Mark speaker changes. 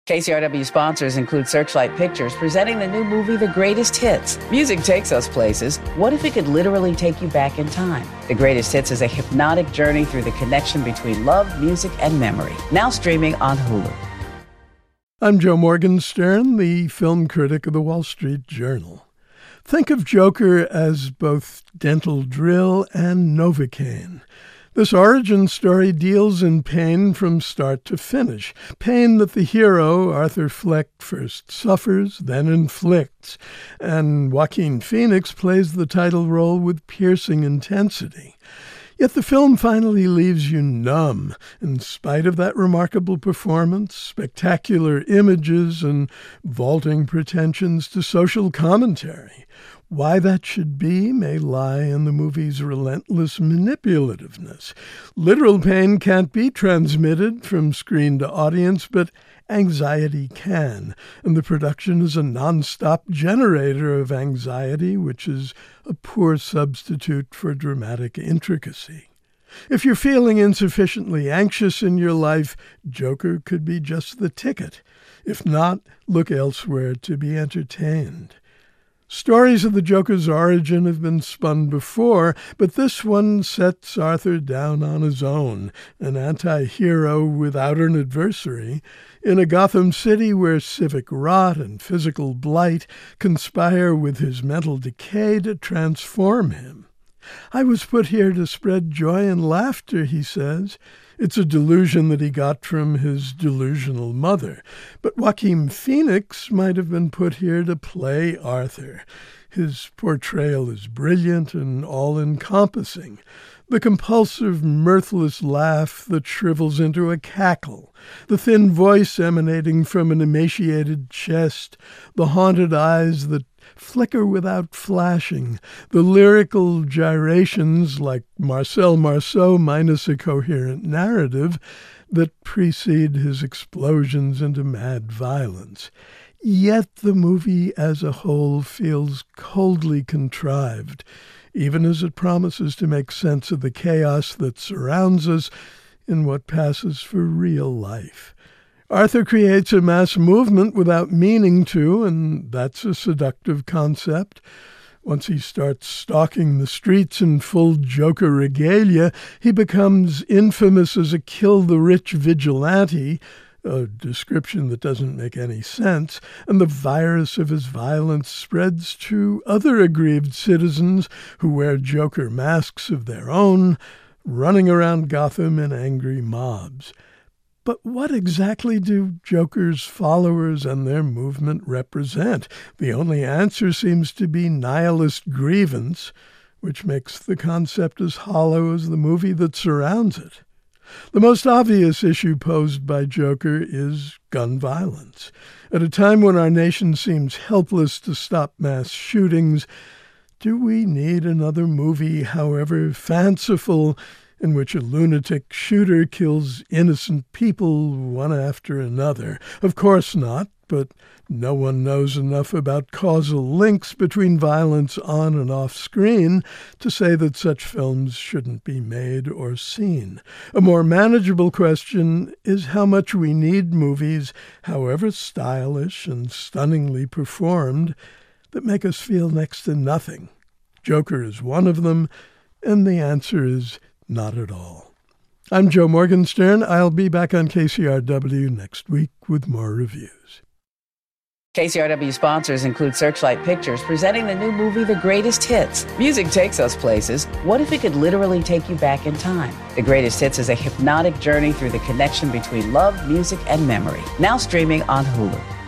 Speaker 1: KCRW sponsors include Searchlight Pictures, presenting the new movie, The Greatest Hits. Music takes us places. What if it could literally take you back in time? The Greatest Hits is a hypnotic journey through the connection between love, music, and memory. Now streaming on Hulu.
Speaker 2: I'm Joe Morgenstern, the film critic of the Wall Street Journal. Think of Joker as both dental drill and Novocaine. This origin story deals in pain from start to finish, pain that the hero, Arthur Fleck, first suffers, then inflicts, and Joaquin Phoenix plays the title role with piercing intensity. Yet the film finally leaves you numb, in spite of that remarkable performance, spectacular images, and vaulting pretensions to social commentary. Why that should be may lie in the movie's relentless manipulativeness. Literal pain can't be transmitted from screen to audience, but anxiety can, and the production is a nonstop generator of anxiety, which is a poor substitute for dramatic intricacy. If you're feeling insufficiently anxious in your life, Joker could be just the ticket. If not, look elsewhere to be entertained. Stories of the Joker's origin have been spun before, but this one sets Arthur down on his own, an anti-hero without an adversary, in a Gotham City where civic rot and physical blight conspire with his mental decay to transform him. I was put here to spread joy and laughter, he says. It's a delusion that he got from his delusional mother. But Joaquin Phoenix might have been put here to play Arthur. His portrayal is brilliant and all-encompassing. The compulsive, mirthless laugh that shrivels into a cackle, the thin voice emanating from an emaciated chest, the haunted eyes that flicker without flashing, the lyrical gyrations like Marcel Marceau minus a coherent narrative that precede his explosions into mad violence. Yet the movie as a whole feels coldly contrived, even as it promises to make sense of the chaos that surrounds us in what passes for real life. Arthur creates a mass movement without meaning to, and that's a seductive concept. Once he starts stalking the streets in full Joker regalia, he becomes infamous as a kill-the-rich vigilante, a description that doesn't make any sense, and the virus of his violence spreads to other aggrieved citizens who wear Joker masks of their own, running around Gotham in angry mobs. But what exactly do Joker's followers and their movement represent? The only answer seems to be nihilist grievance, which makes the concept as hollow as the movie that surrounds it. The most obvious issue posed by Joker is gun violence. At a time when our nation seems helpless to stop mass shootings, do we need another movie, however fanciful, in which a lunatic shooter kills innocent people one after another? Of course not, but no one knows enough about causal links between violence on and off screen to say that such films shouldn't be made or seen. A more manageable question is how much we need movies, however stylish and stunningly performed, that make us feel next to nothing. Joker is one of them, and the answer is not at all. I'm Joe Morgenstern. I'll be back on KCRW next week with more reviews.
Speaker 1: KCRW sponsors include Searchlight Pictures, presenting the new movie, The Greatest Hits. Music takes us places. What if it could literally take you back in time? The Greatest Hits is a hypnotic journey through the connection between love, music, and memory. Now streaming on Hulu.